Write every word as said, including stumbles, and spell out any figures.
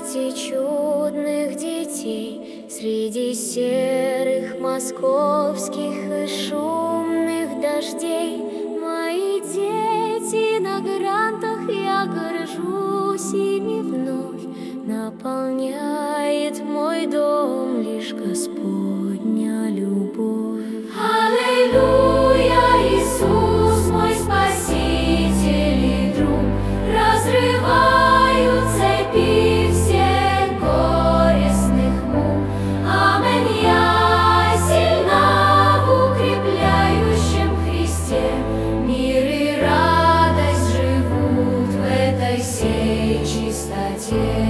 свете чудных детей, среди серых московских и шумных дождей. Мои дети на грантах, я горжусь ими вновь. Наполняет мой дом лишь Господня любовь. Аллилуйя, Иисус, мой Спаситель и друг, разрываю цепи всех горестных мук. Аминь, я сильна в укрепляющем Христе, мир и радость живут в этой сей чистоте.